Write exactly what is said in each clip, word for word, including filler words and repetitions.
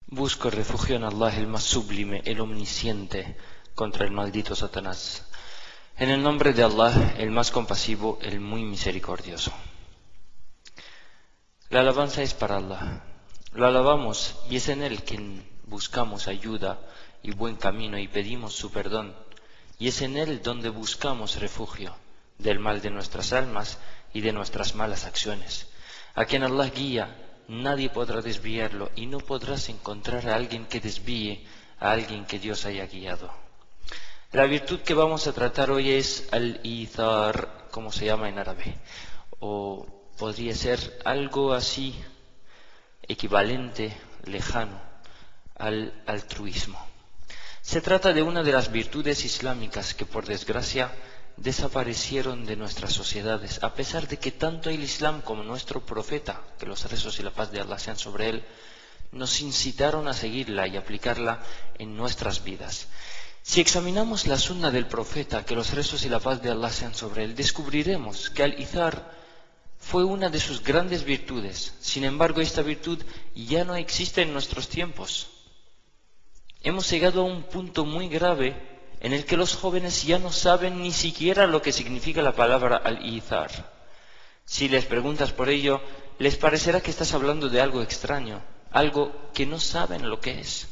Busco refugio en Allah, el más sublime, el omnisciente, contra el maldito Satanás. En el nombre de Allah, el más compasivo, el muy misericordioso. La alabanza es para Allah. Lo alabamos y es en Él quien buscamos ayuda y buen camino y pedimos su perdón. Y es en Él donde buscamos refugio del mal de nuestras almas y de nuestras malas acciones. A quien Allah guía, nadie podrá desviarlo y no podrás encontrar a alguien que desvíe a alguien que Dios haya guiado. La virtud que vamos a tratar hoy es al-ithar, como se llama en árabe, o podría ser algo así equivalente, lejano, al altruismo. Se trata de una de las virtudes islámicas que, por desgracia, desaparecieron de nuestras sociedades, a pesar de que tanto el Islam como nuestro profeta, que los rezos y la paz de Allah sean sobre él, nos incitaron a seguirla y aplicarla en nuestras vidas. Si examinamos la sunna del profeta, que los rezos y la paz de Allah sean sobre él, descubriremos que al-ithar fue una de sus grandes virtudes. Sin embargo, esta virtud ya no existe en nuestros tiempos. Hemos llegado a un punto muy grave en el que los jóvenes ya no saben ni siquiera lo que significa la palabra al-ithar. Si les preguntas por ello, les parecerá que estás hablando de algo extraño, algo que no saben lo que es.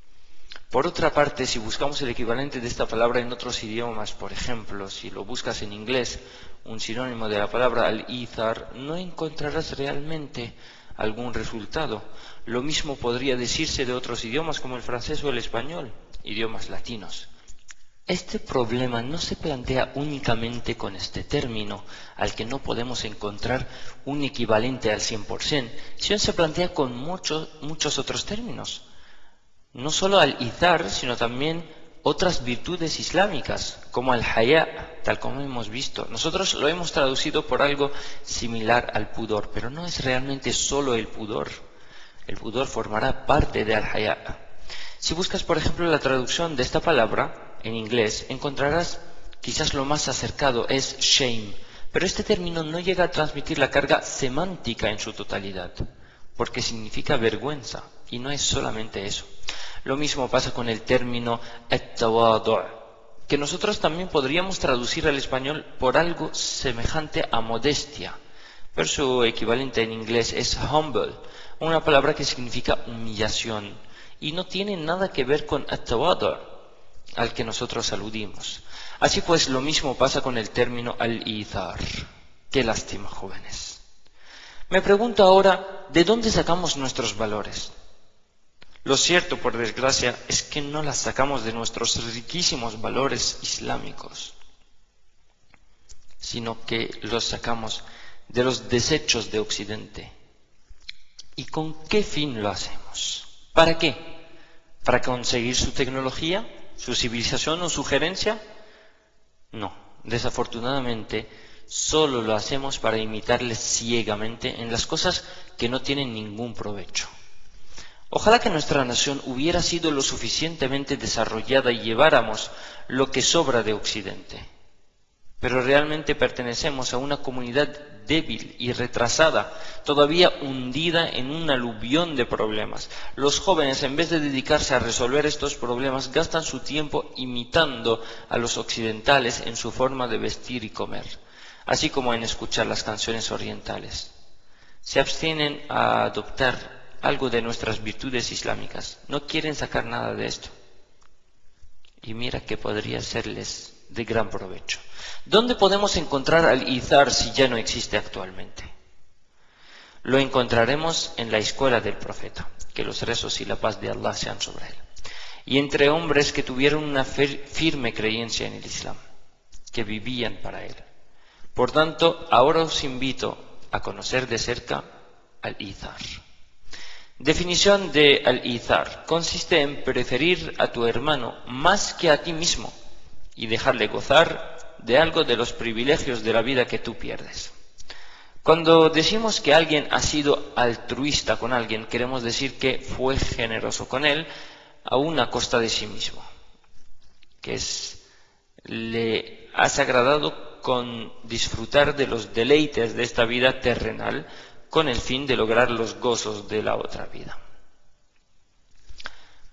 Por otra parte, si buscamos el equivalente de esta palabra en otros idiomas, por ejemplo, si lo buscas en inglés, un sinónimo de la palabra al-ithar, no encontrarás realmente algún resultado. Lo mismo podría decirse de otros idiomas como el francés o el español, idiomas latinos. Este problema no se plantea únicamente con este término, al que no podemos encontrar un equivalente al cien por ciento, sino se plantea con muchos, muchos otros términos. No solo al-ithar, sino también otras virtudes islámicas, como al-haya, tal como hemos visto. Nosotros lo hemos traducido por algo similar al pudor, pero no es realmente solo el pudor. El pudor formará parte de al-haya. Si buscas, por ejemplo, la traducción de esta palabra en inglés, encontrarás quizás lo más acercado es shame, pero este término no llega a transmitir la carga semántica en su totalidad, porque significa vergüenza, y no es solamente eso. Lo mismo pasa con el término at-tawadu', que nosotros también podríamos traducir al español por algo semejante a modestia, pero su equivalente en inglés es humble, una palabra que significa humillación, y no tiene nada que ver con at-tawadu', al que nosotros aludimos. Así pues, lo mismo pasa con el término al-ithar. Qué lástima, jóvenes. Me pregunto ahora, ¿de dónde sacamos nuestros valores? Lo cierto, por desgracia, es que no las sacamos de nuestros riquísimos valores islámicos, sino que los sacamos de los desechos de Occidente. ¿Y con qué fin lo hacemos? ¿Para qué? ¿Para conseguir su tecnología, su civilización o su gerencia? No, desafortunadamente, solo lo hacemos para imitarles ciegamente en las cosas que no tienen ningún provecho. Ojalá que nuestra nación hubiera sido lo suficientemente desarrollada y lleváramos lo que sobra de Occidente. Pero realmente pertenecemos a una comunidad débil y retrasada, todavía hundida en un aluvión de problemas. Los jóvenes, en vez de dedicarse a resolver estos problemas, gastan su tiempo imitando a los occidentales en su forma de vestir y comer, así como en escuchar las canciones orientales. Se abstienen a adoptar algo de nuestras virtudes islámicas, no quieren sacar nada de esto. Y mira que podría serles de gran provecho. ¿Dónde podemos encontrar al-ithar si ya no existe actualmente? Lo encontraremos en la escuela del profeta, que los rezos y la paz de Allah sean sobre él, y entre hombres que tuvieron una firme creencia en el Islam, que vivían para él. Por tanto, ahora os invito a conocer de cerca al-ithar. Definición de al-ithar: consiste en preferir a tu hermano más que a ti mismo y dejarle gozar de algo de los privilegios de la vida que tú pierdes. Cuando decimos que alguien ha sido altruista con alguien, queremos decir que fue generoso con él aún a costa de sí mismo, que es, le has agradado con disfrutar de los deleites de esta vida terrenal con el fin de lograr los gozos de la otra vida.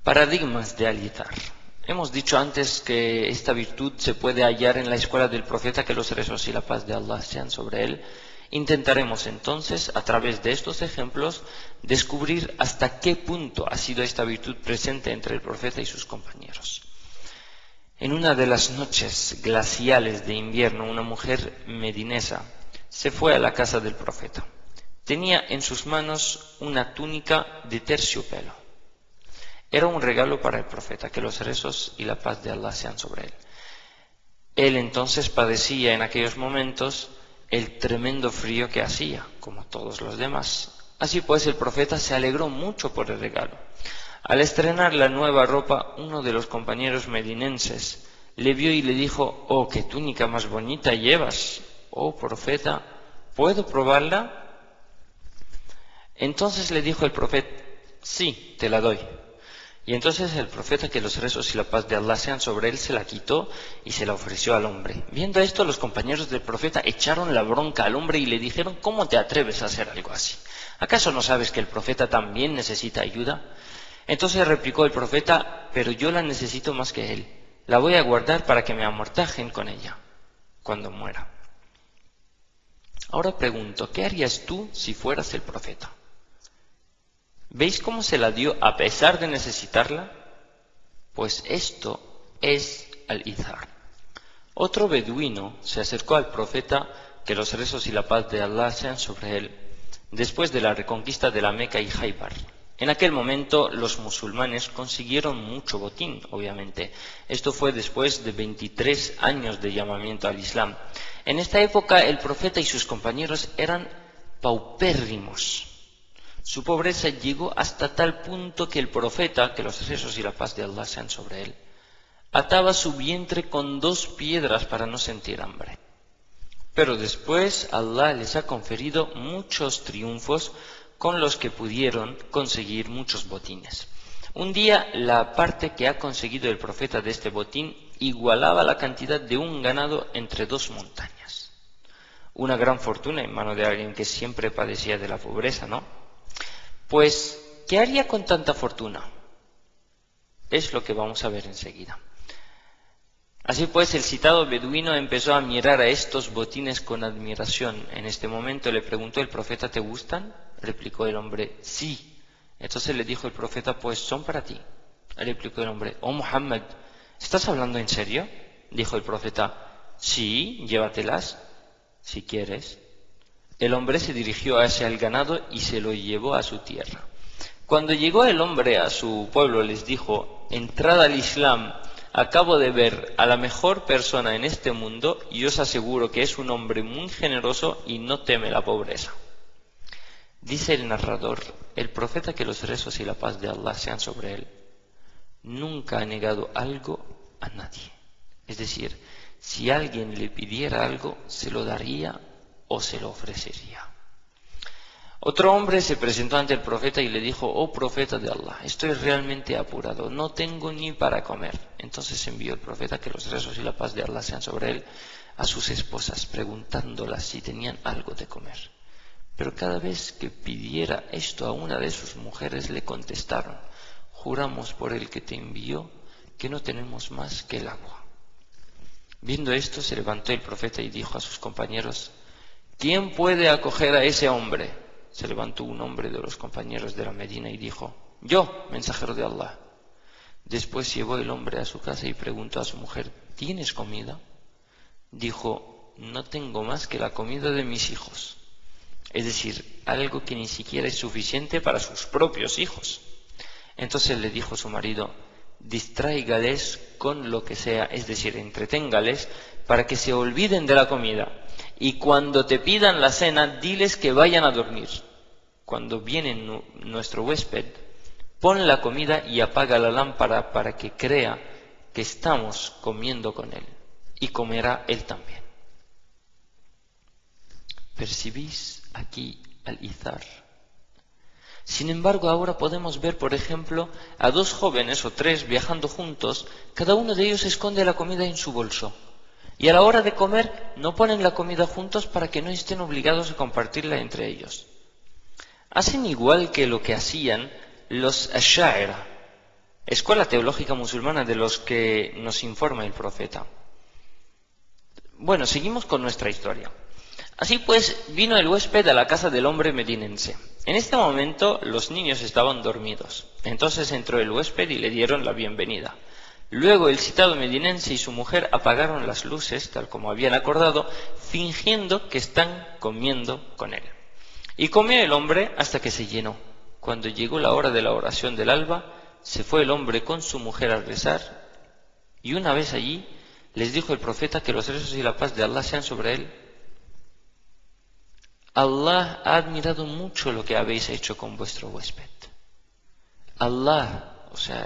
Paradigmas de Al-Ithar. Hemos dicho antes que esta virtud se puede hallar en la escuela del profeta, que los rezos y la paz de Allah sean sobre él. Intentaremos entonces, a través de estos ejemplos, descubrir hasta qué punto ha sido esta virtud presente entre el profeta y sus compañeros. En una de las noches glaciales de invierno, una mujer medinesa se fue a la casa del profeta. Tenía en sus manos una túnica de terciopelo. Era un regalo para el profeta, que los rezos y la paz de Allah sean sobre él. Él entonces padecía en aquellos momentos el tremendo frío que hacía, como todos los demás. Así pues, el profeta se alegró mucho por el regalo. Al estrenar la nueva ropa, uno de los compañeros medinenses le vio y le dijo: «Oh, qué túnica más bonita llevas, oh profeta, ¿puedo probarla?». Entonces le dijo el profeta: «Sí, te la doy». Y entonces el profeta, que los rezos y la paz de Allah sean sobre él, se la quitó y se la ofreció al hombre. Viendo esto, los compañeros del profeta echaron la bronca al hombre y le dijeron: «¿Cómo te atreves a hacer algo así? ¿Acaso no sabes que el profeta también necesita ayuda?». Entonces replicó el profeta: «Pero yo la necesito más que él. La voy a guardar para que me amortajen con ella cuando muera». Ahora pregunto, ¿qué harías tú si fueras el profeta? ¿Veis cómo se la dio a pesar de necesitarla? Pues esto es Al-Ithar. Otro beduino se acercó al profeta, que los rezos y la paz de Allah sean sobre él, después de la reconquista de la Meca y Jaibar. En aquel momento los musulmanes consiguieron mucho botín, obviamente. Esto fue después de veintitrés años de llamamiento al Islam. En esta época el profeta y sus compañeros eran paupérrimos. Su pobreza llegó hasta tal punto que el profeta, que los rezos y la paz de Allah sean sobre él, ataba su vientre con dos piedras para no sentir hambre. Pero después Allah les ha conferido muchos triunfos con los que pudieron conseguir muchos botines. Un día la parte que ha conseguido el profeta de este botín igualaba la cantidad de un ganado entre dos montañas. Una gran fortuna en mano de alguien que siempre padecía de la pobreza, ¿no? Pues, ¿qué haría con tanta fortuna? Es lo que vamos a ver enseguida. Así pues, el citado beduino empezó a mirar a estos botines con admiración. En este momento le preguntó el profeta: ¿te gustan? Replicó el hombre: sí. Entonces le dijo el profeta: pues son para ti. Replicó el hombre: oh Muhammad, ¿estás hablando en serio? Dijo el profeta: sí, llévatelas, si quieres. El hombre se dirigió hacia el ganado y se lo llevó a su tierra. Cuando llegó el hombre a su pueblo, les dijo: entrad al Islam, acabo de ver a la mejor persona en este mundo y os aseguro que es un hombre muy generoso y no teme la pobreza. Dice el narrador: el profeta, que los rezos y la paz de Allah sean sobre él, nunca ha negado algo a nadie. Es decir, si alguien le pidiera algo, se lo daría o se lo ofrecería. Otro hombre se presentó ante el profeta y le dijo: oh profeta de Allah, estoy realmente apurado, no tengo ni para comer. Entonces envió el profeta, que los rezos y la paz de Allah sean sobre él, a sus esposas, preguntándolas si tenían algo de comer. Pero cada vez que pidiera esto a una de sus mujeres, le contestaron: juramos por el que te envió que no tenemos más que el agua. Viendo esto, se levantó el profeta y dijo a sus compañeros: ¿quién puede acoger a ese hombre? Se levantó un hombre de los compañeros de la Medina y dijo: yo, mensajero de Allah. Después llevó el hombre a su casa y preguntó a su mujer: ¿tienes comida? Dijo: no tengo más que la comida de mis hijos. Es decir, algo que ni siquiera es suficiente para sus propios hijos. Entonces le dijo su marido: distráigales con lo que sea, es decir, entreténgales para que se olviden de la comida. Y cuando te pidan la cena, diles que vayan a dormir. Cuando viene nu- nuestro huésped, pon la comida y apaga la lámpara para que crea que estamos comiendo con él, y comerá él también. ¿Percibís aquí Al-Ithar? Sin embargo, ahora podemos ver, por ejemplo, a dos jóvenes o tres viajando juntos. Cada uno de ellos esconde la comida en su bolso. Y a la hora de comer no ponen la comida juntos para que no estén obligados a compartirla entre ellos. Hacen igual que lo que hacían los Ash'ara, escuela teológica musulmana de los que nos informa el profeta. Bueno, seguimos con nuestra historia. Así pues, vino el huésped a la casa del hombre medinense. En este momento los niños estaban dormidos. Entonces entró el huésped y le dieron la bienvenida. Luego el citado medinense y su mujer apagaron las luces, tal como habían acordado, fingiendo que están comiendo con él. Y comió el hombre hasta que se llenó. Cuando llegó la hora de la oración del alba, se fue el hombre con su mujer a rezar, y una vez allí les dijo el profeta que los rezos y la paz de Allah sean sobre él. Allah ha admirado mucho lo que habéis hecho con vuestro huésped. Allah, o sea,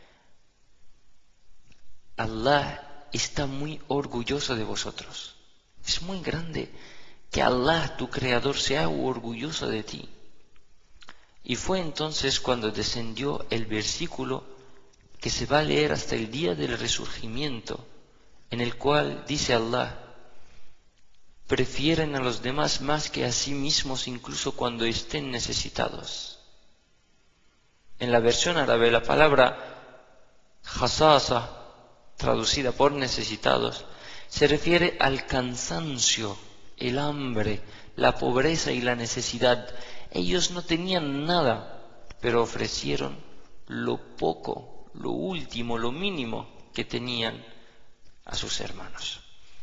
Allah está muy orgulloso de vosotros. Es muy grande que Allah, tu creador, sea orgulloso de ti. Y fue entonces cuando descendió el versículo que se va a leer hasta el día del resurgimiento, en el cual dice Allah: prefieren a los demás más que a sí mismos incluso cuando estén necesitados. En la versión árabe la palabra hasasa, traducida por necesitados, se refiere al cansancio, el hambre, la pobreza y la necesidad. Ellos no tenían nada, pero ofrecieron lo poco, lo último, lo mínimo que tenían a sus hermanos.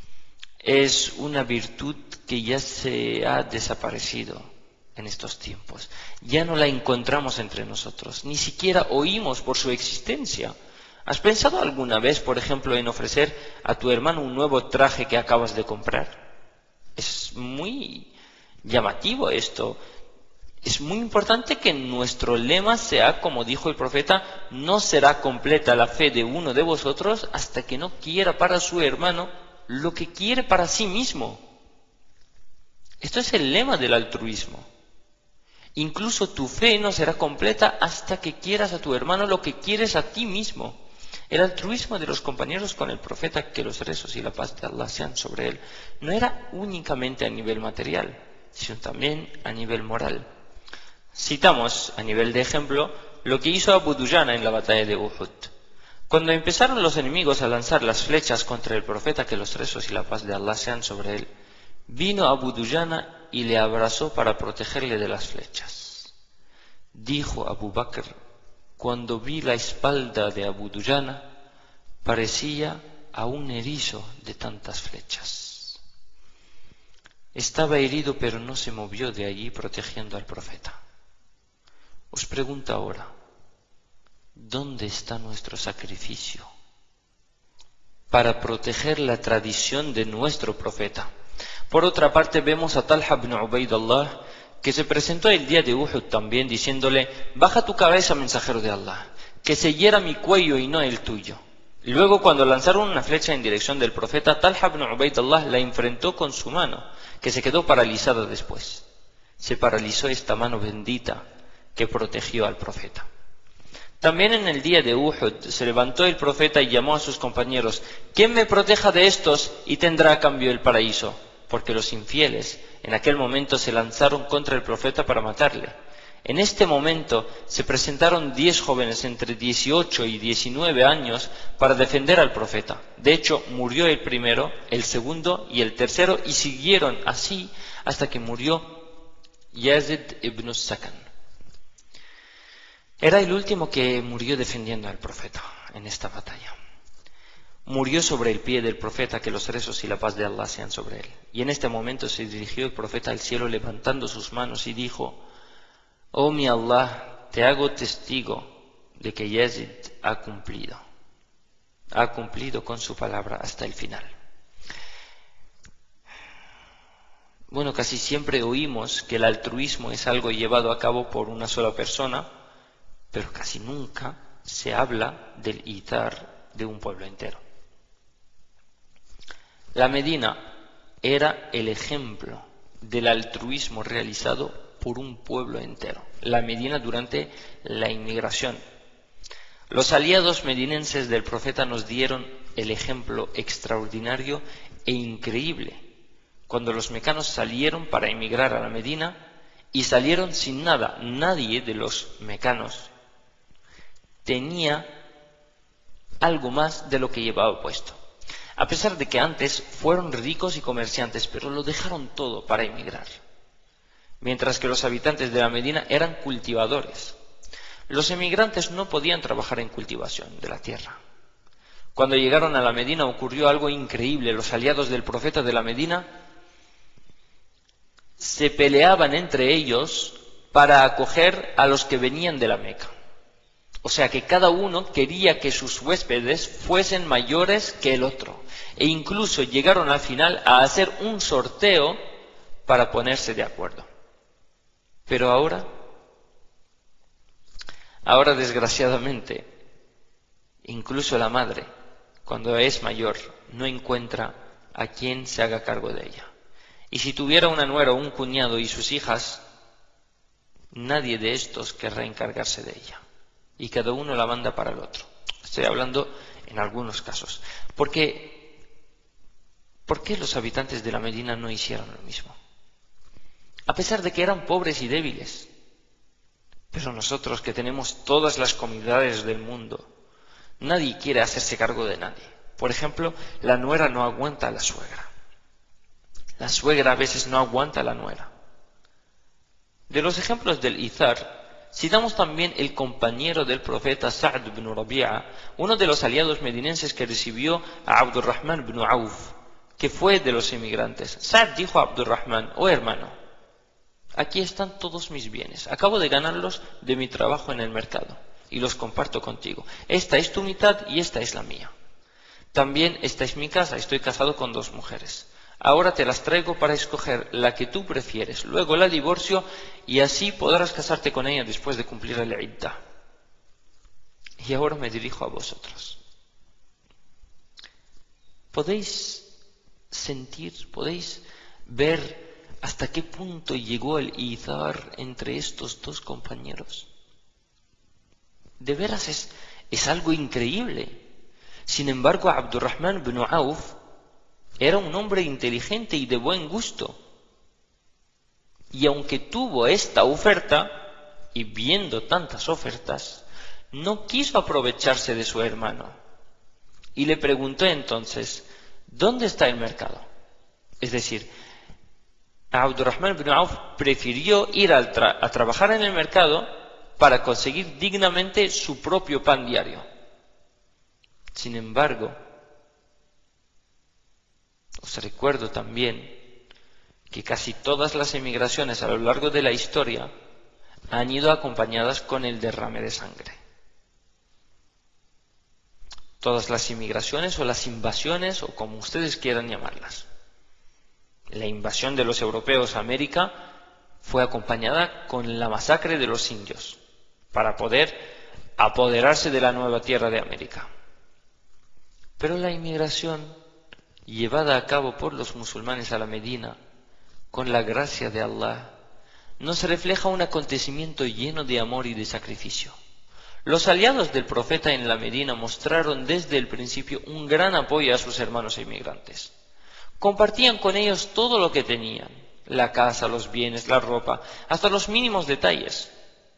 Es una virtud que ya se ha desaparecido en estos tiempos. Ya no la encontramos entre nosotros, ni siquiera oímos por su existencia. ¿Has pensado alguna vez, por ejemplo, en ofrecer a tu hermano un nuevo traje que acabas de comprar? Es muy llamativo esto. Es muy importante que nuestro lema sea, como dijo el profeta: no será completa la fe de uno de vosotros hasta que no quiera para su hermano lo que quiere para sí mismo. Esto es el lema del altruismo. Incluso tu fe no será completa hasta que quieras a tu hermano lo que quieres a ti mismo. El altruismo de los compañeros con el profeta, que los rezos y la paz de Allah sean sobre él, no era únicamente a nivel material, sino también a nivel moral. Citamos, a nivel de ejemplo, lo que hizo Abu Dujana en la batalla de Uhud. Cuando empezaron los enemigos a lanzar las flechas contra el profeta, que los rezos y la paz de Allah sean sobre él, vino Abu Dujana y le abrazó para protegerle de las flechas. Dijo Abu Bakr: cuando vi la espalda de Abu Dujana, parecía a un erizo de tantas flechas. Estaba herido, pero no se movió de allí protegiendo al profeta. Os pregunto ahora, ¿dónde está nuestro sacrificio para proteger la tradición de nuestro profeta? Por otra parte, vemos a Talha ibn Ubaydullah, que se presentó el día de Uhud también, diciéndole: baja tu cabeza, mensajero de Allah, que se hiera mi cuello y no el tuyo. Luego, cuando lanzaron una flecha en dirección del profeta, Talha ibn Ubaydullah la enfrentó con su mano, que se quedó paralizada después. Se paralizó esta mano bendita que protegió al profeta. También en el día de Uhud se levantó el profeta y llamó a sus compañeros: ¿quién me proteja de estos y tendrá a cambio el paraíso? Porque los infieles en aquel momento se lanzaron contra el profeta para matarle. En este momento se presentaron diez jóvenes entre dieciocho y diecinueve años para defender al profeta. De hecho, murió el primero, el segundo y el tercero, y siguieron así hasta que murió Yazid ibn Sakan. Era el último que murió defendiendo al profeta en esta batalla. Murió sobre el pie del profeta, que los rezos y la paz de Allah sean sobre él. Y en este momento se dirigió el profeta al cielo levantando sus manos y dijo: oh mi Allah, te hago testigo de que Yazid ha cumplido. Ha cumplido con su palabra hasta el final. Bueno, casi siempre oímos que el altruismo es algo llevado a cabo por una sola persona, pero casi nunca se habla del itar de un pueblo entero. La Medina era el ejemplo del altruismo realizado por un pueblo entero. La Medina durante la inmigración. Los aliados medinenses del profeta nos dieron el ejemplo extraordinario e increíble cuando los mecanos salieron para emigrar a la Medina, y salieron sin nada. Nadie de los mecanos tenía algo más de lo que llevaba puesto. A pesar de que antes fueron ricos y comerciantes, pero lo dejaron todo para emigrar. Mientras que los habitantes de la Medina eran cultivadores. Los emigrantes no podían trabajar en cultivación de la tierra. Cuando llegaron a la Medina ocurrió algo increíble. Los aliados del profeta de la Medina se peleaban entre ellos para acoger a los que venían de la Meca. O sea que cada uno quería que sus huéspedes fuesen mayores que el otro. E incluso llegaron al final a hacer un sorteo para ponerse de acuerdo. Pero ahora, ahora desgraciadamente, incluso la madre, cuando es mayor, no encuentra a quien se haga cargo de ella. Y si tuviera una nuera o un cuñado y sus hijas, nadie de estos querrá encargarse de ella. Y cada uno la manda para el otro. Estoy hablando en algunos casos. Porque, ¿por qué los habitantes de la Medina no hicieron lo mismo? A pesar de que eran pobres y débiles. Pero nosotros que tenemos todas las comodidades del mundo, nadie quiere hacerse cargo de nadie. Por ejemplo, la nuera no aguanta a la suegra. La suegra a veces no aguanta a la nuera. De los ejemplos del izar, citamos también el compañero del profeta Sa'd ibn Rabi'a, uno de los aliados medinenses que recibió a Abdurrahman ibn Auf, que fue de los emigrantes. Sa'd dijo a Abdurrahman: oh hermano, aquí están todos mis bienes, acabo de ganarlos de mi trabajo en el mercado y los comparto contigo. Esta es tu mitad y esta es la mía. También esta es mi casa, estoy casado con dos mujeres. Ahora te las traigo para escoger la que tú prefieres, luego la divorcio y así podrás casarte con ella después de cumplir el iddah. Y ahora me dirijo a vosotros. ¿Podéis sentir, podéis ver hasta qué punto llegó el izar entre estos dos compañeros? De veras es, es algo increíble. Sin embargo, Abdurrahman ibn Auf era un hombre inteligente y de buen gusto. Y aunque tuvo esta oferta, y viendo tantas ofertas, no quiso aprovecharse de su hermano. Y le preguntó entonces: ¿dónde está el mercado? Es decir, Abdurrahman ibn Auf prefirió ir a, tra- a trabajar en el mercado para conseguir dignamente su propio pan diario. Sin embargo, os recuerdo también que casi todas las emigraciones a lo largo de la historia han ido acompañadas con el derrame de sangre. Todas las inmigraciones o las invasiones, o como ustedes quieran llamarlas. La invasión de los europeos a América fue acompañada con la masacre de los indios para poder apoderarse de la nueva tierra de América. Pero la inmigración llevada a cabo por los musulmanes a la Medina, con la gracia de Allah, nos refleja un acontecimiento lleno de amor y de sacrificio. Los aliados del profeta en la Medina mostraron desde el principio un gran apoyo a sus hermanos inmigrantes. Compartían con ellos todo lo que tenían, la casa, los bienes, la ropa, hasta los mínimos detalles.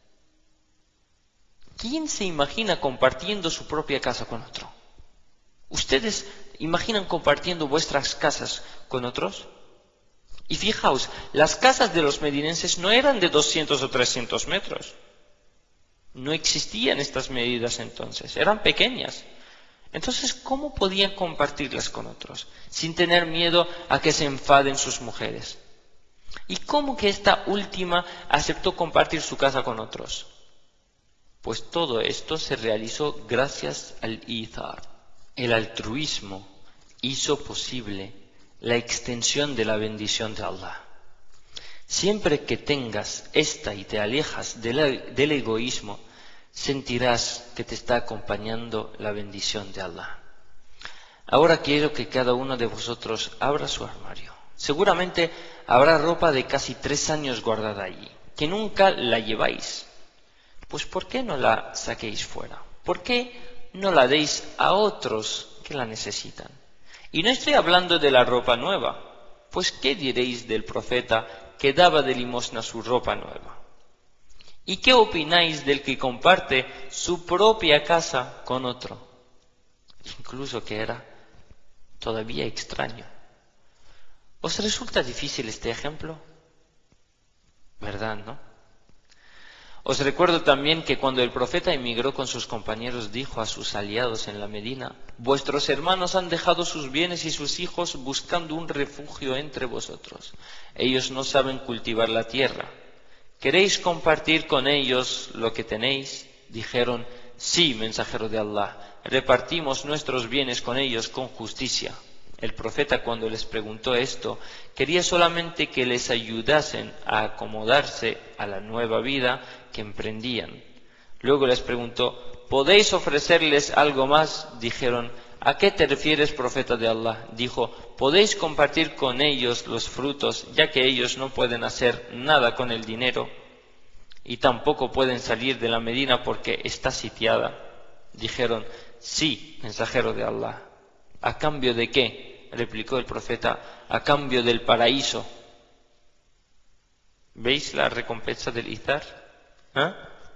¿Quién se imagina compartiendo su propia casa con otro? ¿Ustedes imaginan compartiendo vuestras casas con otros? Y fijaos, las casas de los medinenses no eran de doscientos o trescientos metros. No existían estas medidas entonces, eran pequeñas. Entonces, ¿cómo podían compartirlas con otros sin tener miedo a que se enfaden sus mujeres? ¿Y cómo que esta última aceptó compartir su casa con otros? Pues todo esto se realizó gracias al izar. El altruismo hizo posible la extensión de la bendición de Allah. Siempre que tengas esta y te alejas de la, del egoísmo, sentirás que te está acompañando la bendición de Allah. Ahora quiero que cada uno de vosotros abra su armario. Seguramente habrá ropa de casi tres años guardada allí, que nunca la lleváis. Pues ¿por qué no la saquéis fuera? ¿Por qué no la deis a otros que la necesitan? Y no estoy hablando de la ropa nueva, pues ¿qué diréis del profeta que daba de limosna su ropa nueva? ¿Y qué opináis del que comparte su propia casa con otro? incluso que era todavía extraño. ¿Os resulta difícil este ejemplo? ¿Verdad, no? Os recuerdo también que cuando el profeta emigró con sus compañeros, dijo a sus aliados en la Medina: vuestros hermanos han dejado sus bienes y sus hijos buscando un refugio entre vosotros. Ellos no saben cultivar la tierra. ¿Queréis compartir con ellos lo que tenéis? Dijeron: sí, mensajero de Allah, repartimos nuestros bienes con ellos con justicia. El profeta, cuando les preguntó esto, quería solamente que les ayudasen a acomodarse a la nueva vida que emprendían. Luego les preguntó: ¿podéis ofrecerles algo más? Dijeron: ¿a qué te refieres, profeta de Allah? Dijo: ¿podéis compartir con ellos los frutos, ya que ellos no pueden hacer nada con el dinero y tampoco pueden salir de la Medina porque está sitiada? Dijeron: sí, mensajero de Allah. ¿A cambio de qué? Replicó el profeta: a cambio del paraíso. ¿Veis la recompensa del izar? ¿Eh?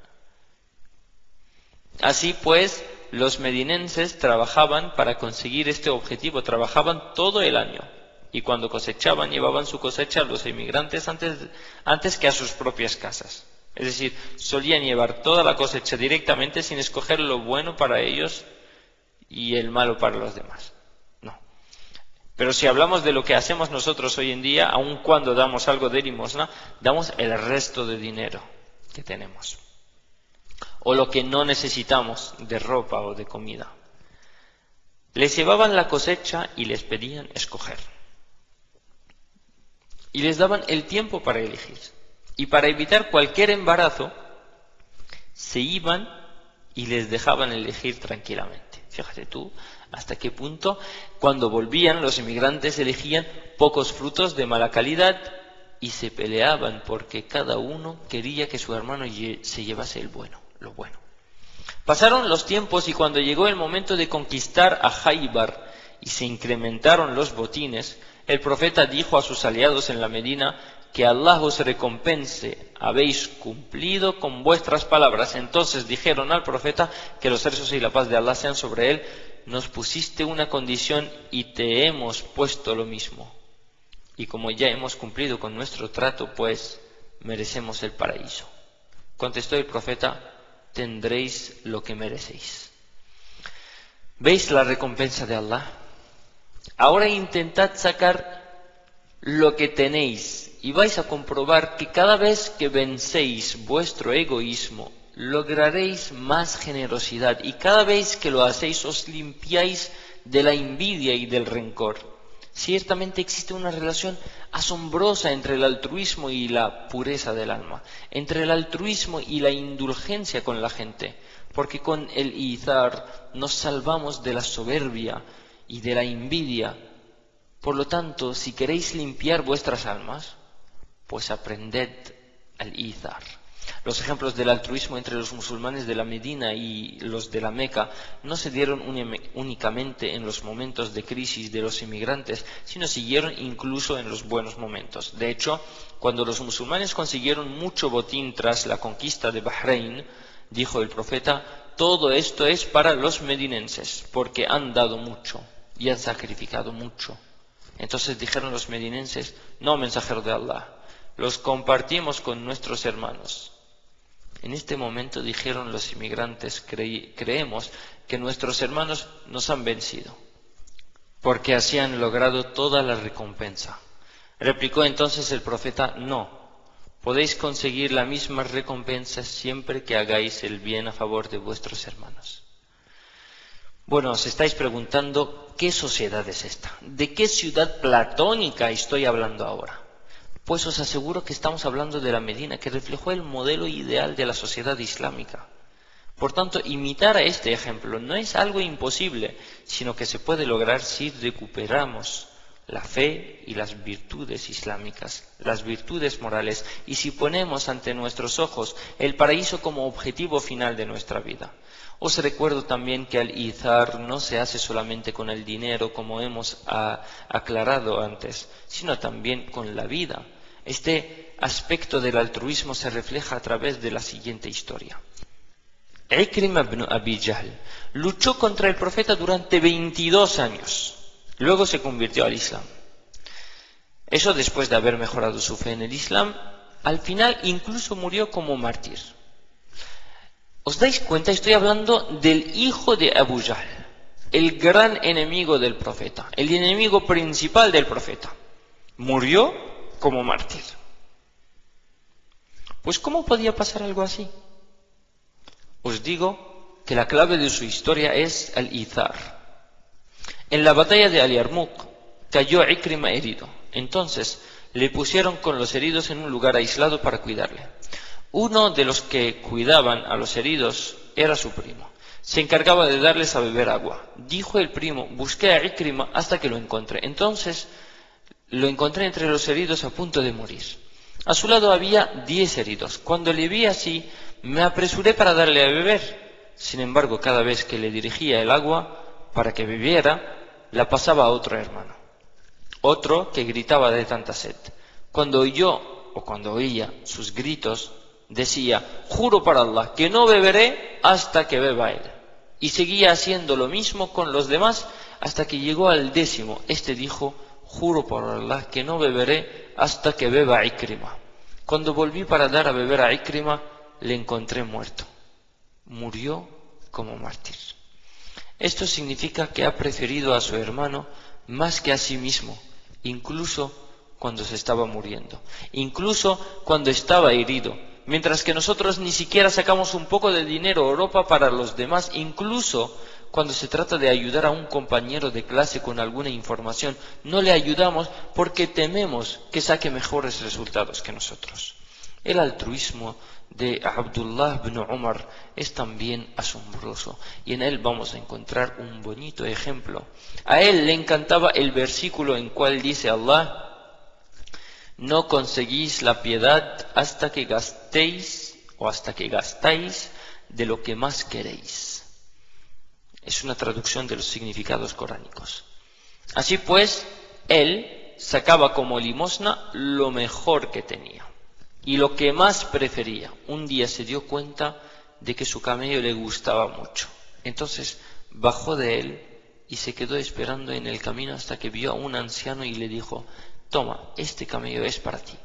Así pues, los medinenses trabajaban para conseguir este objetivo, trabajaban todo el año. Y cuando cosechaban, llevaban su cosecha a los inmigrantes antes, antes que a sus propias casas. Es decir, solían llevar toda la cosecha directamente sin escoger lo bueno para ellos y el malo para los demás. No. Pero si hablamos de lo que hacemos nosotros hoy en día, aun cuando damos algo de limosna, damos el resto de dinero que tenemos. O lo que no necesitamos de ropa o de comida. Les llevaban la cosecha y les pedían escoger. Y les daban el tiempo para elegir. Y para evitar cualquier embarazo, se iban y les dejaban elegir tranquilamente. Fíjate tú hasta qué punto, cuando volvían, los inmigrantes elegían pocos frutos de mala calidad y se peleaban porque cada uno quería que su hermano se llevase el bueno, lo bueno. Pasaron los tiempos y cuando llegó el momento de conquistar a Jaibar y se incrementaron los botines, el profeta dijo a sus aliados en la Medina: que Allah os recompense, habéis cumplido con vuestras palabras. Entonces dijeron al profeta, que los rezos y la paz de Allah sean sobre él: nos pusiste una condición y te hemos puesto lo mismo. Y como ya hemos cumplido con nuestro trato, pues merecemos el paraíso. Contestó el profeta: tendréis lo que merecéis. ¿Veis la recompensa de Allah? Ahora intentad sacar lo que tenéis y vais a comprobar que cada vez que vencéis vuestro egoísmo, lograréis más generosidad, y cada vez que lo hacéis os limpiáis de la envidia y del rencor. Ciertamente existe una relación asombrosa entre el altruismo y la pureza del alma, entre el altruismo y la indulgencia con la gente, porque con el izar nos salvamos de la soberbia y de la envidia. Por lo tanto, si queréis limpiar vuestras almas, pues aprended al izar. Los ejemplos del altruismo entre los musulmanes de la Medina y los de la Meca no se dieron únicamente en los momentos de crisis de los inmigrantes, sino siguieron incluso en los buenos momentos. De hecho, cuando los musulmanes consiguieron mucho botín tras la conquista de Bahrein, dijo el profeta: todo esto es para los medinenses, porque han dado mucho y han sacrificado mucho. Entonces dijeron los medinenses: no, mensajero de Allah, los compartimos con nuestros hermanos. En este momento dijeron los inmigrantes: Cre- creemos que nuestros hermanos nos han vencido, porque así han logrado toda la recompensa. Replicó entonces el profeta: no, podéis conseguir la misma recompensa siempre que hagáis el bien a favor de vuestros hermanos. Bueno, os estáis preguntando, ¿qué sociedad es esta? ¿De qué ciudad platónica estoy hablando ahora? Pues os aseguro que estamos hablando de la Medina, que reflejó el modelo ideal de la sociedad islámica. Por tanto, imitar a este ejemplo no es algo imposible, sino que se puede lograr si recuperamos la fe y las virtudes islámicas, las virtudes morales, y si ponemos ante nuestros ojos el paraíso como objetivo final de nuestra vida. Os recuerdo también que el izar no se hace solamente con el dinero, como hemos a, aclarado antes, sino también con la vida. Este aspecto del altruismo se refleja a través de la siguiente historia. Ikrima ibn Abi Jahl luchó contra el profeta durante veintidós años. Luego se convirtió al Islam. Eso después de haber mejorado su fe en el Islam. Al final incluso murió como mártir. ¿Os dais cuenta? Estoy hablando del hijo de Abu Jahl, el gran enemigo del profeta, el enemigo principal del profeta. Murió como mártir. Pues ¿cómo podía pasar algo así? Os digo que la clave de su historia es el izar. En la batalla de Al-Yarmouk cayó Ikrima herido. Entonces le pusieron con los heridos en un lugar aislado para cuidarle. Uno de los que cuidaban a los heridos era su primo. Se encargaba de darles a beber agua. Dijo el primo: busqué a Ikrima hasta que lo encontré. Entonces lo encontré entre los heridos a punto de morir. A su lado había diez heridos. Cuando le vi así, me apresuré para darle a beber. Sin embargo, cada vez que le dirigía el agua para que bebiera, la pasaba a otro hermano. Otro que gritaba de tanta sed. Cuando oyó o cuando oía sus gritos, decía: juro por Allah que no beberé hasta que beba él. Y seguía haciendo lo mismo con los demás hasta que llegó al décimo. Este dijo: juro por Allah que no beberé hasta que beba Ikrima. Cuando volví para dar a beber a Ikrima, le encontré muerto. Murió como mártir. Esto significa que ha preferido a su hermano más que a sí mismo, incluso cuando se estaba muriendo, incluso cuando estaba herido, mientras que nosotros ni siquiera sacamos un poco de dinero o ropa para los demás, incluso cuando se trata de ayudar a un compañero de clase con alguna información, no le ayudamos porque tememos que saque mejores resultados que nosotros. El altruismo de Abdullah ibn Umar es también asombroso y en él vamos a encontrar un bonito ejemplo. A él le encantaba el versículo en cual dice Allah: no conseguís la piedad hasta que gastéis o hasta que gastáis de lo que más queréis. Es una traducción de los significados coránicos. Así pues, él sacaba como limosna lo mejor que tenía y lo que más prefería. Un día se dio cuenta de que su camello le gustaba mucho. Entonces bajó de él y se quedó esperando en el camino hasta que vio a un anciano y le dijo: toma, este camello es para ti.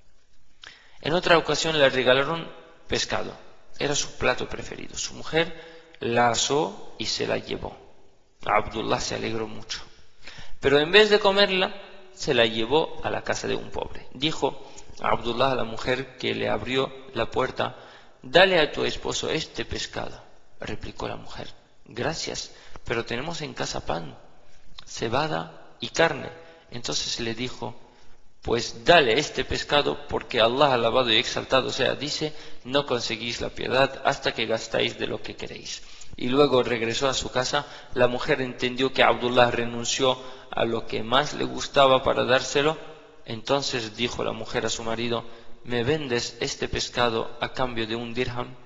En otra ocasión le regalaron pescado. Era su plato preferido. Su mujer la asó y se la llevó. Abdullah se alegró mucho. Pero en vez de comerla, se la llevó a la casa de un pobre. Dijo a Abdullah, a la mujer que le abrió la puerta: dale a tu esposo este pescado. Replicó la mujer: gracias, pero tenemos en casa pan, cebada y carne. Entonces le dijo: pues dale este pescado, porque Allah, alabado y exaltado sea, dice: no conseguís la piedad hasta que gastáis de lo que queréis. Y luego regresó a su casa. La mujer entendió que Abdullah renunció a lo que más le gustaba para dárselo. Entonces dijo la mujer a su marido: ¿me vendes este pescado a cambio de un dirham?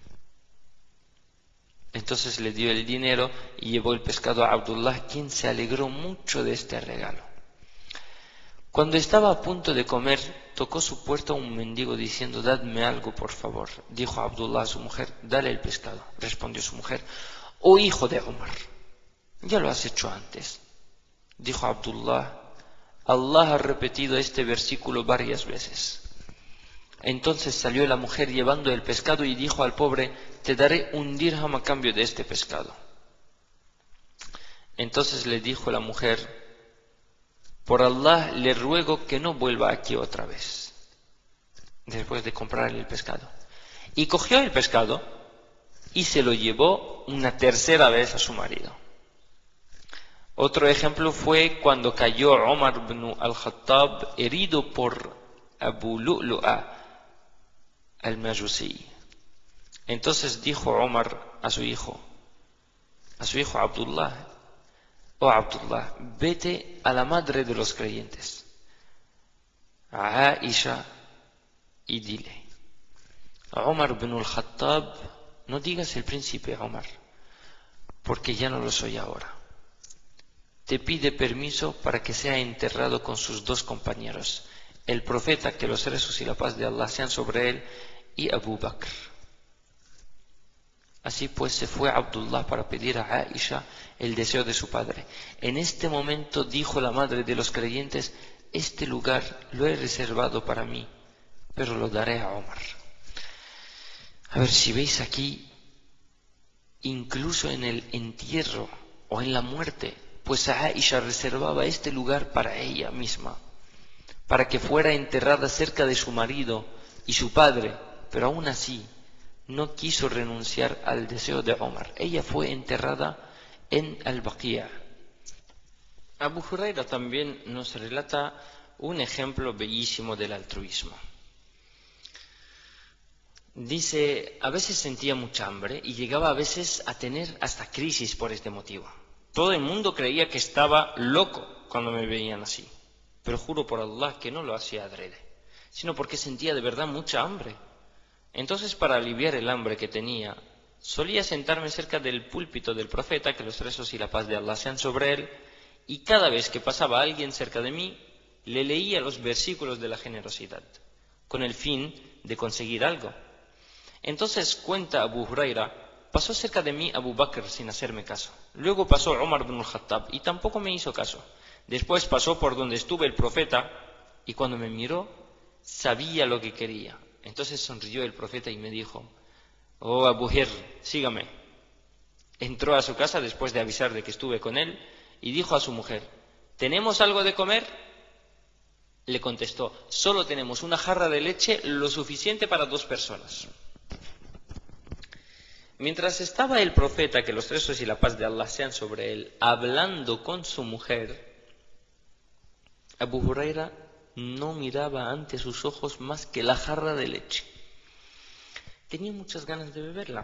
Entonces le dio el dinero y llevó el pescado a Abdullah, quien se alegró mucho de este regalo. Cuando estaba a punto de comer, tocó su puerta un mendigo diciendo: dadme algo, por favor. Dijo Abdullah a su mujer: dale el pescado. Respondió su mujer: oh hijo de Umar, ya lo has hecho antes. Dijo Abdullah: Allah ha repetido este versículo varias veces. Entonces salió la mujer llevando el pescado y dijo al pobre: te daré un dirham a cambio de este pescado. Entonces le dijo la mujer: por Allah le ruego que no vuelva aquí otra vez, después de comprar el pescado. Y cogió el pescado y se lo llevó una tercera vez a su marido. Otro ejemplo fue cuando cayó Omar ibn al-Khattab herido por Abu Lu'lu'a al-Majusi. Entonces dijo Omar a su hijo, a su hijo Abdullah: oh Abdullah, vete a la madre de los creyentes, a Aisha, y dile: Omar ibn al-Khattab, no digas el príncipe Omar, porque ya no lo soy ahora. Te pide permiso para que sea enterrado con sus dos compañeros, el profeta, que los rezos y la paz de Allah sean sobre él, y Abu Bakr. Así pues se fue Abdullah para pedir a Aisha el deseo de su padre. En este momento dijo la madre de los creyentes: este lugar lo he reservado para mí, pero lo daré a Omar. A ver, si veis aquí, incluso en el entierro o en la muerte, pues Aisha reservaba este lugar para ella misma, para que fuera enterrada cerca de su marido y su padre, pero aún así no quiso renunciar al deseo de Omar. Ella fue enterrada en Al-Baqiyah. Abu Huraira también nos relata un ejemplo bellísimo del altruismo. Dice, a veces sentía mucha hambre y llegaba a veces a tener hasta crisis por este motivo. Todo el mundo creía que estaba loco cuando me veían así, pero juro por Allah que no lo hacía adrede, sino porque sentía de verdad mucha hambre. Entonces, para aliviar el hambre que tenía, solía sentarme cerca del púlpito del profeta, que los rezos y la paz de Allah sean sobre él, y cada vez que pasaba alguien cerca de mí, le leía los versículos de la generosidad, con el fin de conseguir algo. Entonces, cuenta Abu Huraira, pasó cerca de mí Abu Bakr sin hacerme caso. Luego pasó Omar ibn al-Khattab y tampoco me hizo caso. Después pasó por donde estuve el profeta y cuando me miró, sabía lo que quería. Entonces sonrió el profeta y me dijo: oh Abu Hir, sígame. Entró a su casa después de avisar de que estuve con él y dijo a su mujer: ¿tenemos algo de comer? Le contestó: solo tenemos una jarra de leche lo suficiente para dos personas. Mientras estaba el profeta, que los rezos y la paz de Allah sean sobre él, hablando con su mujer, Abu Huraira no miraba ante sus ojos más que la jarra de leche. Tenía muchas ganas de beberla.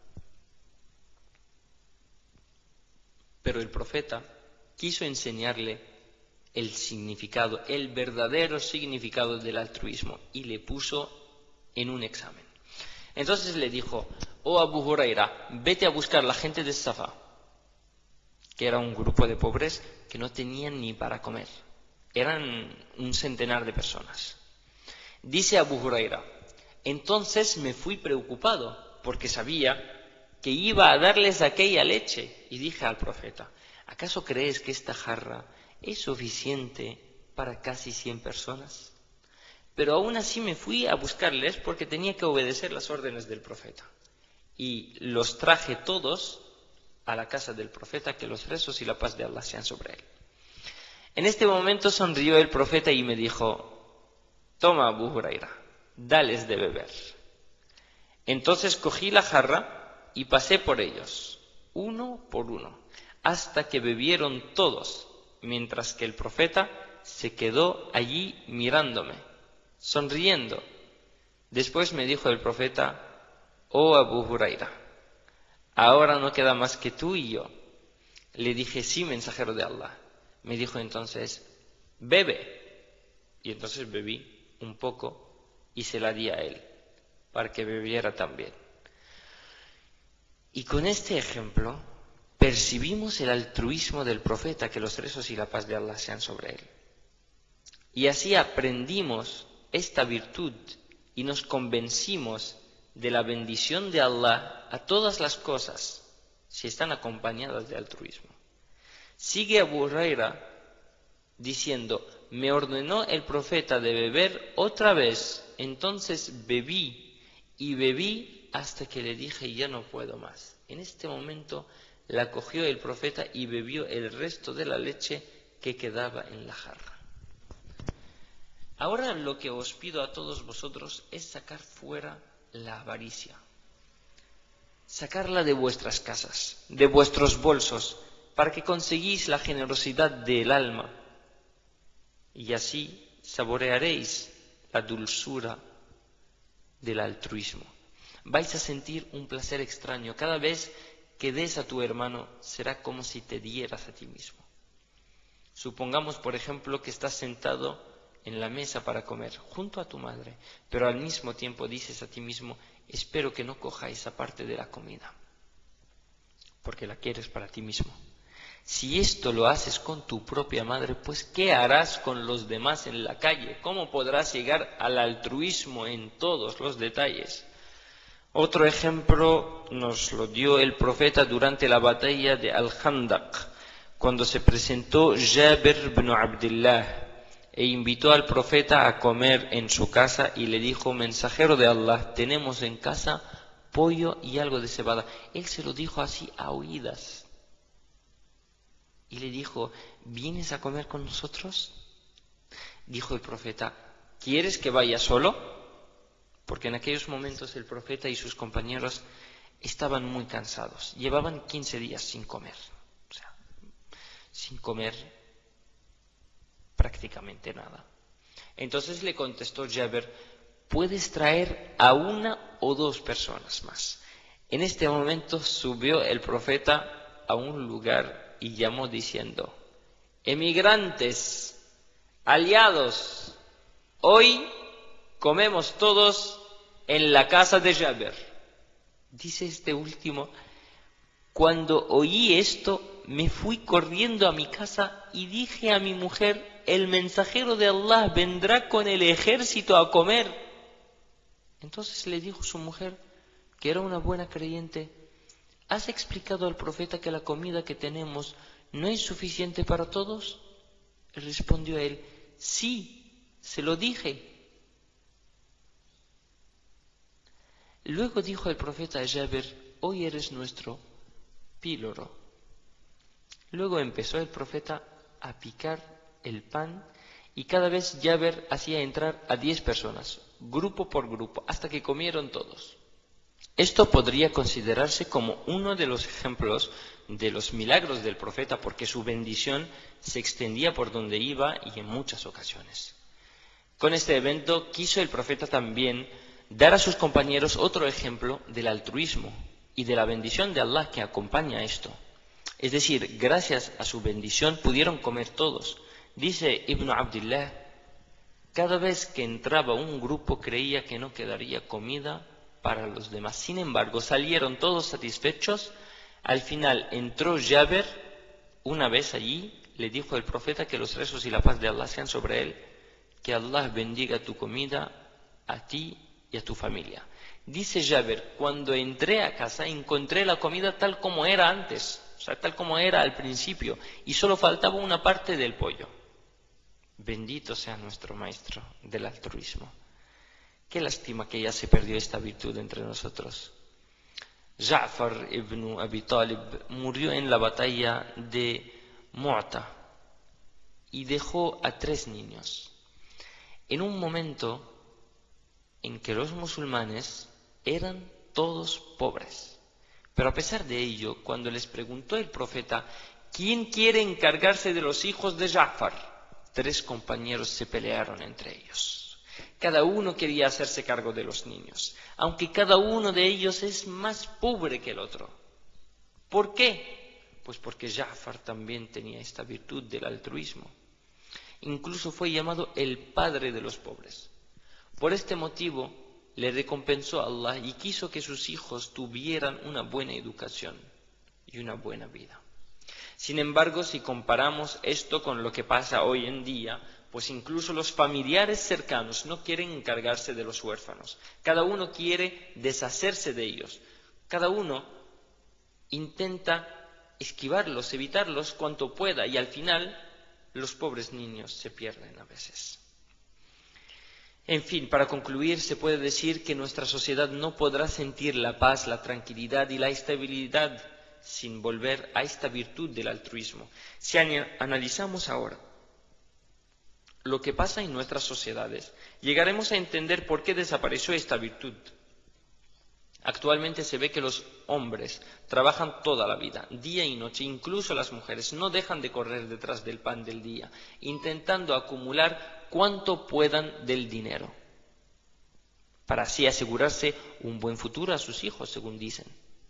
Pero el profeta quiso enseñarle el significado, el verdadero significado del altruismo, y le puso en un examen. Entonces le dijo: oh Abu Huraira, vete a buscar la gente de Safa, que era un grupo de pobres que no tenían ni para comer. Eran un centenar de personas. Dice Abu Huraira: entonces me fui preocupado, porque sabía que iba a darles aquella leche, y dije al profeta: ¿acaso crees que esta jarra es suficiente para casi cien personas? Pero aún así me fui a buscarles porque tenía que obedecer las órdenes del profeta. Y los traje todos a la casa del profeta, que los rezos y la paz de Allah sean sobre él. En este momento sonrió el profeta y me dijo: toma, Abu Huraira, dales de beber. Entonces cogí la jarra y pasé por ellos, uno por uno, hasta que bebieron todos, mientras que el profeta se quedó allí mirándome, sonriendo. Después me dijo el profeta: oh Abu Huraira, ahora no queda más que tú y yo. Le dije: sí, mensajero de Allah. Me dijo entonces: bebe. Y entonces bebí un poco y se la di a él, para que bebiera también. Y con este ejemplo percibimos el altruismo del profeta, que los rezos y la paz de Allah sean sobre él. Y así aprendimos esta virtud y nos convencimos de la bendición de Allah a todas las cosas si están acompañadas de altruismo. Sigue Abu Huraira diciendo: me ordenó el profeta de beber otra vez, entonces bebí y bebí hasta que le dije: ya no puedo más. En este momento la cogió el profeta y bebió el resto de la leche que quedaba en la jarra. Ahora lo que os pido a todos vosotros es sacar fuera la avaricia. Sacarla de vuestras casas, de vuestros bolsos, para que conseguís la generosidad del alma. Y así saborearéis la dulzura del altruismo. Vais a sentir un placer extraño. Cada vez que des a tu hermano, será como si te dieras a ti mismo. Supongamos, por ejemplo, que estás sentado en la mesa para comer, junto a tu madre, pero al mismo tiempo dices a ti mismo: espero que no coja esa parte de la comida, porque la quieres para ti mismo. Si esto lo haces con tu propia madre, pues ¿qué harás con los demás en la calle? ¿Cómo podrás llegar al altruismo en todos los detalles? Otro ejemplo nos lo dio el profeta durante la batalla de Al-Khandaq, cuando se presentó Jabir ibn Abdullah e invitó al profeta a comer en su casa y le dijo: mensajero de Allah, tenemos en casa pollo y algo de cebada. Él se lo dijo así a oídas y le dijo: ¿vienes a comer con nosotros? Dijo el profeta: ¿quieres que vaya solo? Porque en aquellos momentos el profeta y sus compañeros estaban muy cansados. Llevaban quince días sin comer. O sea, sin comer prácticamente nada. Entonces le contestó Jabir: puedes traer a una o dos personas más. En este momento subió el profeta a un lugar y llamó diciendo: emigrantes, aliados, hoy comemos todos en la casa de Jabir. Dice este último: cuando oí esto, me fui corriendo a mi casa y dije a mi mujer: el mensajero de Allah vendrá con el ejército a comer. Entonces le dijo su mujer, que era una buena creyente: ¿has explicado al profeta que la comida que tenemos no es suficiente para todos? Y respondió él: sí, se lo dije. Luego dijo el profeta a Jabir: hoy eres nuestro píloro. Luego empezó el profeta a picar el pan y cada vez Jabir hacía entrar a diez personas, grupo por grupo, hasta que comieron todos. Esto podría considerarse como uno de los ejemplos de los milagros del profeta, porque su bendición se extendía por donde iba y en muchas ocasiones. Con este evento quiso el profeta también dar a sus compañeros otro ejemplo del altruismo y de la bendición de Allah que acompaña a esto. Es decir, gracias a su bendición pudieron comer todos. Dice Ibn Abdullah: cada vez que entraba un grupo creía que no quedaría comida para los demás. Sin embargo, salieron todos satisfechos. Al final entró Jabir una vez allí, le dijo el profeta que los rezos y la paz de Allah sean sobre él, que Allah bendiga tu comida a ti y a tu familia. Dice Jabir: cuando entré a casa encontré la comida tal como era antes, o sea, tal como era al principio, y solo faltaba una parte del pollo. Bendito sea nuestro maestro del altruismo. Qué lástima que ya se perdió esta virtud entre nosotros. Ja'far ibn Abi Talib murió en la batalla de Mu'ta y dejó a tres niños. En un momento en que los musulmanes eran todos pobres. Pero a pesar de ello, cuando les preguntó el profeta: ¿quién quiere encargarse de los hijos de Ja'far? Tres compañeros se pelearon entre ellos. Cada uno quería hacerse cargo de los niños, aunque cada uno de ellos es más pobre que el otro. ¿Por qué? Pues porque Ja'far también tenía esta virtud del altruismo. Incluso fue llamado el padre de los pobres. Por este motivo le recompensó a Allah y quiso que sus hijos tuvieran una buena educación y una buena vida. Sin embargo, si comparamos esto con lo que pasa hoy en día, pues incluso los familiares cercanos no quieren encargarse de los huérfanos. Cada uno quiere deshacerse de ellos. Cada uno intenta esquivarlos, evitarlos cuanto pueda, y al final los pobres niños se pierden a veces. En fin, para concluir, se puede decir que nuestra sociedad no podrá sentir la paz, la tranquilidad y la estabilidad sin volver a esta virtud del altruismo. Si analizamos ahora lo que pasa en nuestras sociedades, llegaremos a entender por qué desapareció esta virtud. Actualmente se ve que los hombres trabajan toda la vida, día y noche, incluso las mujeres no dejan de correr detrás del pan del día, intentando acumular cuanto puedan del dinero, para así asegurarse un buen futuro a sus hijos, según dicen.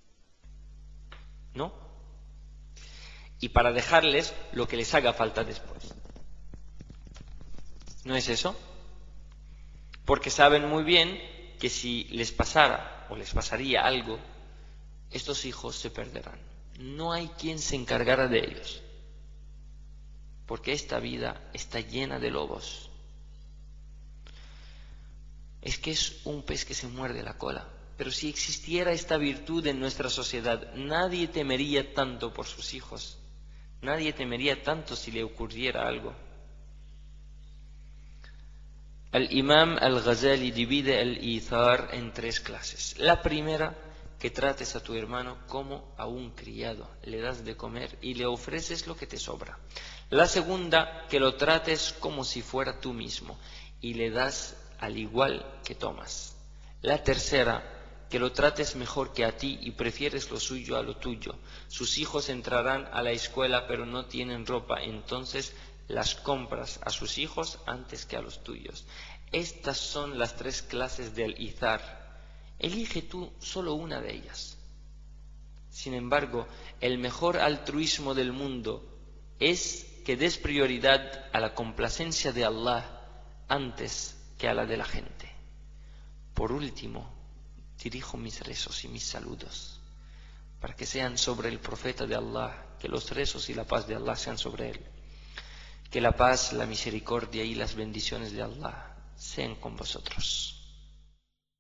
¿No? Y para dejarles lo que les haga falta después. ¿No es eso? Porque saben muy bien que si les pasara o les pasaría algo, estos hijos se perderán. No hay quien se encargara de ellos, porque esta vida está llena de lobos. Es que es un pez que se muerde la cola. Pero si existiera esta virtud en nuestra sociedad, nadie temería tanto por sus hijos. Nadie temería tanto si le ocurriera algo. El Imam al-Ghazali divide el ithar en tres clases. La primera, que trates a tu hermano como a un criado. Le das de comer y le ofreces lo que te sobra. La segunda, que lo trates como si fuera tú mismo y le das al igual que tomas. La tercera, que lo trates mejor que a ti y prefieres lo suyo a lo tuyo. Sus hijos entrarán a la escuela pero no tienen ropa, entonces las compras a sus hijos antes que a los tuyos. Estas son las tres clases del izar. Elige tú solo una de ellas. Sin embargo, el mejor altruismo del mundo es que des prioridad a la complacencia de Allah antes que a la de la gente. Por último, dirijo mis rezos y mis saludos para que sean sobre el profeta de Allah, que los rezos y la paz de Allah sean sobre él. Que la paz, la misericordia y las bendiciones de Allah sean con vosotros.